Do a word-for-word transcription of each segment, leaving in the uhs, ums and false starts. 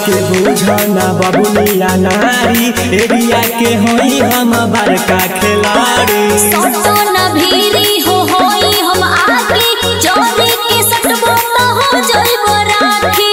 के बुझना बबुनिया नारी एरिया के होई हम बड़का खिलाड़ी सटो न भीरी हो होई हम आगे जोरे के सटबो त हो जइबो राखी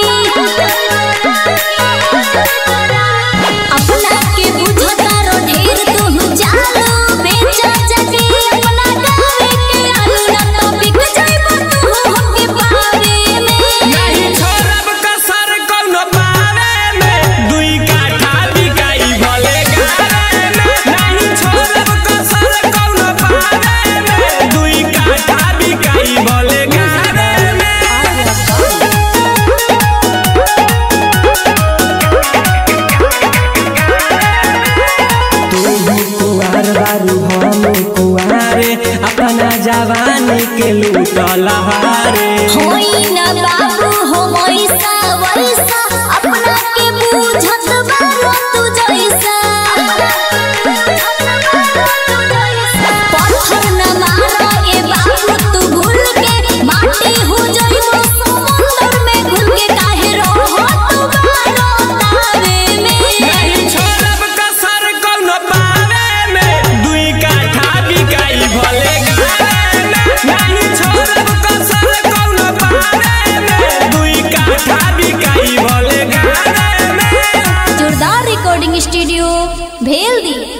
अपना के बुझता रो ढेर तू जालो बेचा जगे अपना गावे के आलू न तो बिक जइबो तू हमके पावे में नहीं छोड़ब कसर कोनो पावे में दुई काठा बिकाई भले गारे में नहीं छोड़ब कसर कोनो पावे में दुई काठा बिकाई भले गारे में कुआर बारू हम कुआरे अपना जवानी के लूटल हारे होई न बाबू हो मोइसा वैसा अपना के बुझत बारो तू जैसा पत्थर न मारो ए बाबू तू भूल के माटी हो जइबो समुंदर में घुल के काहे रहो तू बारो तावे में नहीं छोड़ब कसर कोनो पावे में दुई काठा बिकाई भले गारे में नहीं छोड़ब कसर कोनो पावे में दुई काठा बिकाई भले गारे में जोरदार रिकॉर्डिंग स्टूडियो भेल दी।